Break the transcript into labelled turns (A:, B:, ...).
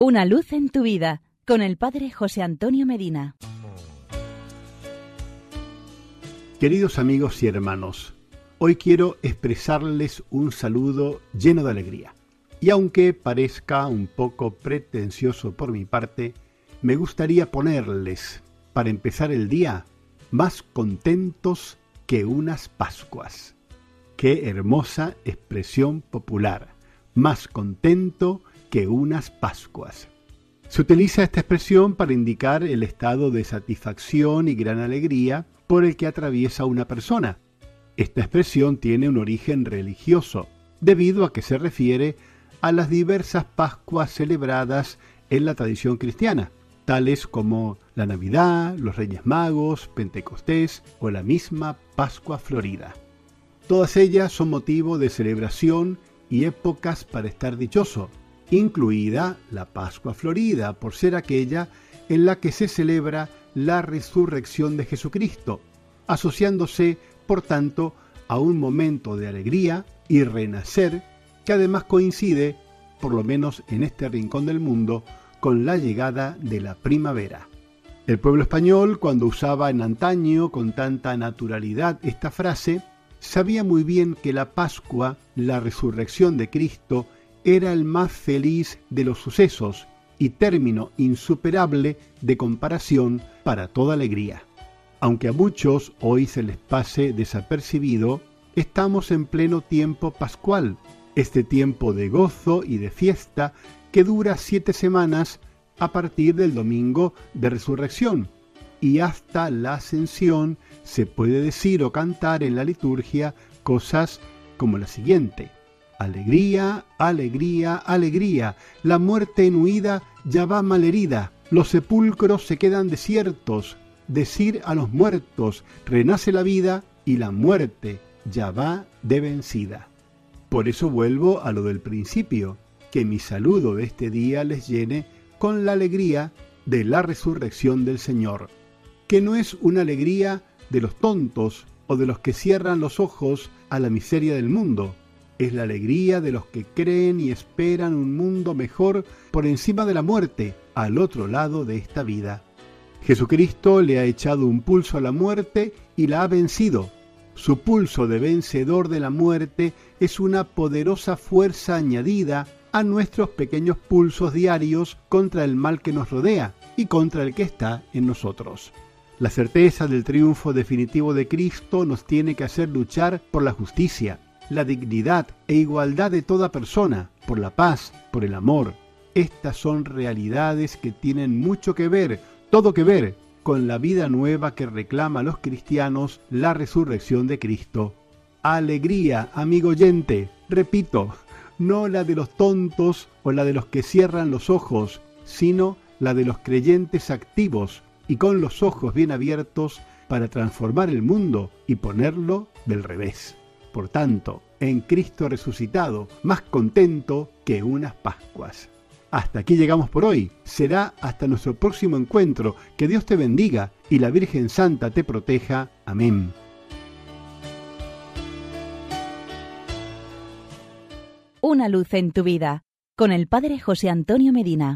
A: Una luz en tu vida, con el Padre José Antonio Medina.
B: Queridos amigos y hermanos, hoy quiero expresarles un saludo lleno de alegría. Y aunque parezca un poco pretencioso por mi parte, me gustaría ponerles, para empezar el día, más contentos que unas Pascuas. Qué hermosa expresión popular, más contento que unas Pascuas. Se utiliza esta expresión para indicar el estado de satisfacción y gran alegría por el que atraviesa una persona. Esta expresión tiene un origen religioso, debido a que se refiere a las diversas Pascuas celebradas en la tradición cristiana, tales como la Navidad, los Reyes Magos, Pentecostés o la misma Pascua Florida. Todas ellas son motivo de celebración y épocas para estar dichoso, incluida la Pascua Florida, por ser aquella en la que se celebra la resurrección de Jesucristo, asociándose, por tanto, a un momento de alegría y renacer que además coincide, por lo menos en este rincón del mundo, con la llegada de la primavera. El pueblo español, cuando usaba en antaño con tanta naturalidad esta frase, sabía muy bien que la Pascua, la resurrección de Cristo, era el más feliz de los sucesos y término insuperable de comparación para toda alegría. Aunque a muchos hoy se les pase desapercibido, estamos en pleno tiempo pascual, este tiempo de gozo y de fiesta que dura 7 semanas a partir del domingo de resurrección, y hasta la ascensión se puede decir o cantar en la liturgia cosas como la siguiente: alegría, alegría, alegría, la muerte en huida ya va malherida, los sepulcros se quedan desiertos, decir a los muertos, renace la vida y la muerte ya va de vencida. Por eso vuelvo a lo del principio, que mi saludo de este día les llene con la alegría de la resurrección del Señor, que no es una alegría de los tontos o de los que cierran los ojos a la miseria del mundo. Es la alegría de los que creen y esperan un mundo mejor por encima de la muerte, al otro lado de esta vida. Jesucristo le ha echado un pulso a la muerte y la ha vencido. Su pulso de vencedor de la muerte es una poderosa fuerza añadida a nuestros pequeños pulsos diarios contra el mal que nos rodea y contra el que está en nosotros. La certeza del triunfo definitivo de Cristo nos tiene que hacer luchar por la justicia, la dignidad e igualdad de toda persona, por la paz, por el amor. Estas son realidades que tienen mucho que ver, todo que ver, con la vida nueva que reclama a los cristianos la resurrección de Cristo. Alegría, amigo oyente, repito, no la de los tontos o la de los que cierran los ojos, sino la de los creyentes activos y con los ojos bien abiertos para transformar el mundo y ponerlo del revés. Por tanto, en Cristo resucitado, más contento que unas Pascuas. Hasta aquí llegamos por hoy. Será hasta nuestro próximo encuentro. Que Dios te bendiga y la Virgen Santa te proteja. Amén.
A: Una luz en tu vida, con el Padre José Antonio Medina.